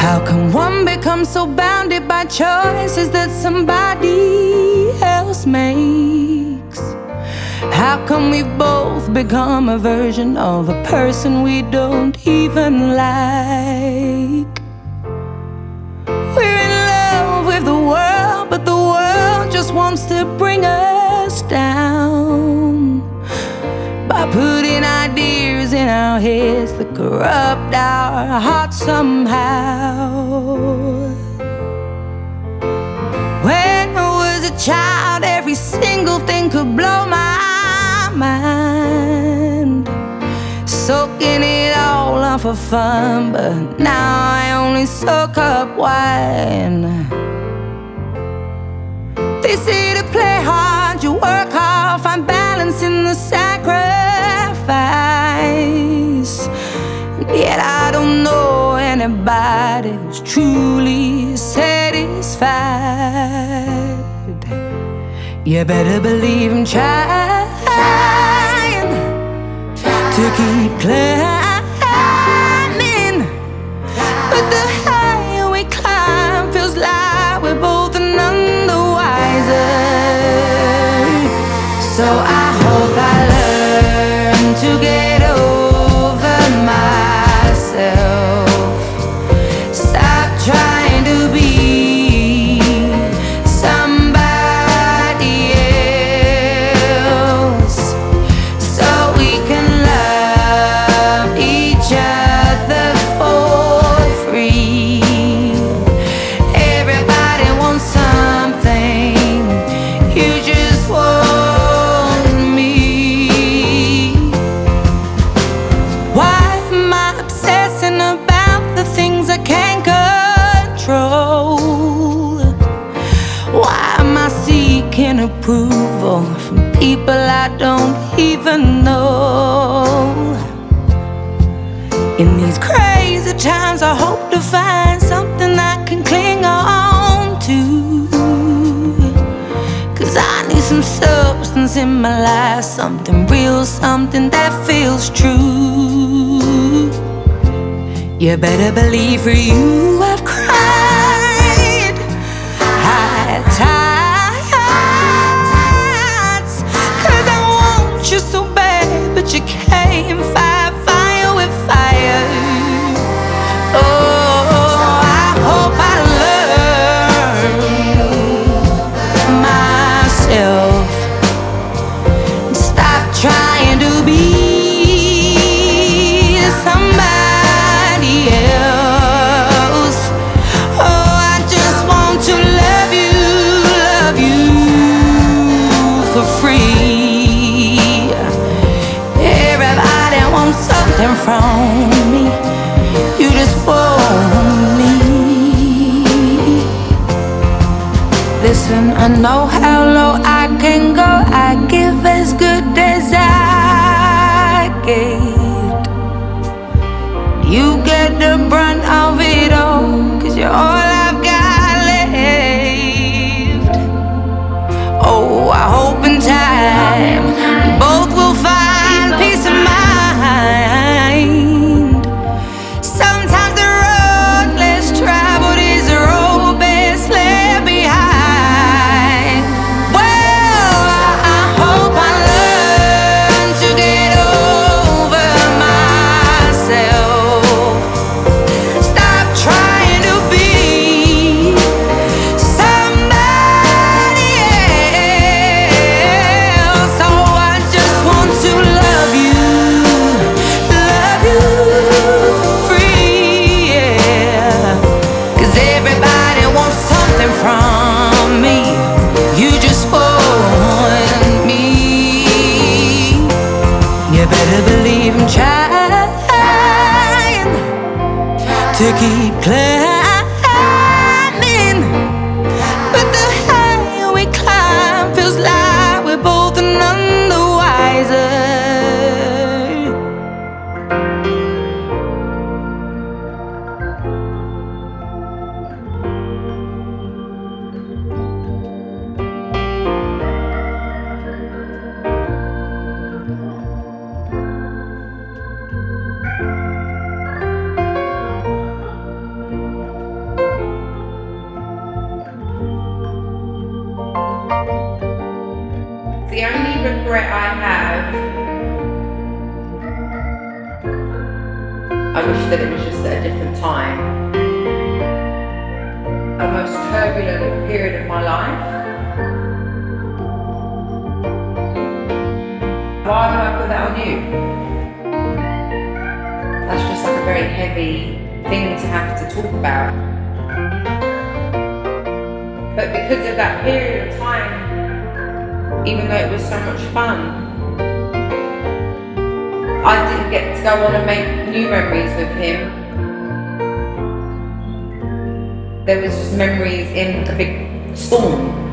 How can one become so bounded by choices that somebody else makes? How can we both become a version of a person we don't even like? We're in love with the world, but the world just wants to bring us down by putting ideas in our heads that corrupt our hearts somehow. When I was a child, every single thing could blow my mind, soaking it all up for fun, but now I only soak up wine. They say to play hard, you work hard, find balance in the sacrifice. Yet I don't know anybody who's truly satisfied. You better believe I'm trying to keep climbing, but the higher we climb feels like we're both none the wiser. So I hope I learn to get over myself, stop trying to be somebody else, so we can love each other for free. Everybody wants something, you just want me. Why am I obsessing about the things I can't control? Why am I seeking approval from people I don't even know? In these crazy times, I hope to find something I can cling on to, 'cause I need some substance in my life, something real, something that feels true. You better believe for you I've cried high tides, 'cause I want you so bad, but you can't fight fire with fire. Oh, I hope I learn myself, stop trying to be somebody else. Oh, I just want to love you for free. Everybody wants something from me, you just want me. Listen, I know how low I can go, I give as good as I get. You get the brunt of it all, 'cause you're all I've got left. Oh, I hope in time we both will find peace of mind. Sometimes the road less traveled is the road best left behind. Well, I hope I learn to get over myself, stop trying to be somebody else. Oh, I just want to love you for free, yeah. 'Cause everybody wants something from me, you just want me. You better believe I'm trying to keep climbing, but the higher we climb feels like we're both none the wiser. regret I have, I wish that it was just at a different time. The most turbulent period of my life. Why would I put that on you? That's just like a very heavy thing to have to talk about. But because of that period of time, even though it was so much fun, I didn't get to go on and make new memories with him. There was just memories in a big storm.